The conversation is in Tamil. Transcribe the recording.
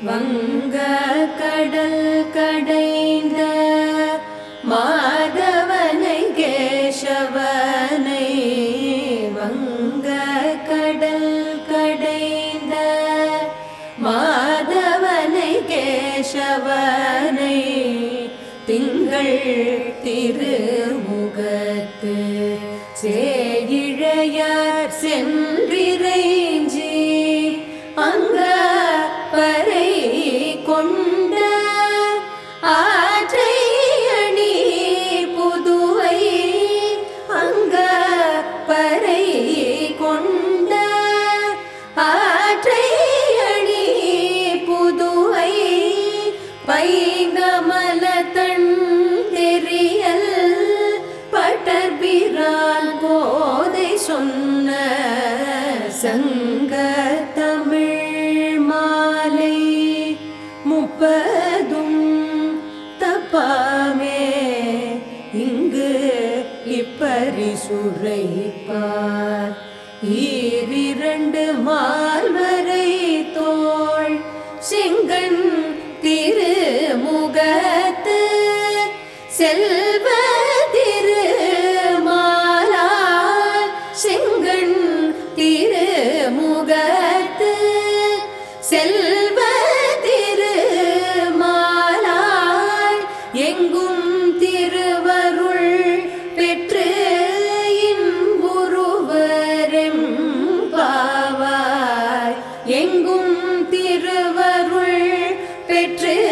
வங்க கடல் கடைந்த மாதவனை கேசவனை வங்க கடல் கடைந்த மாதவனை கேசவனை திங்கள் திருமுகத்து சேயிழையார் சென்றிறைஞ்சி அங்க பறை கொண்ட ஆற்றை அணி புதுவை அங்க பறை கொண்ட ஆற்றை அணி புதுவை பைங்கமலத்தன் தெரியல் பட்டர்பிரான் கோதை சொன்ன சங்க தமிழ் மாலை முப்பதும் தப்பாமே இங்கு இப்பரிசுரைப்பார் ஈரிரண்டு மால்வரை தோள் செங்கண் திருமுகத்து செல்வ திருமாலால் செங்கண் திருமுகத்து செல்வ திருமாலால் எங்கும் திருவருள் பெற்று இன்புறுவரெம் பாவாய் எங்கும் திருவருள் பெற்று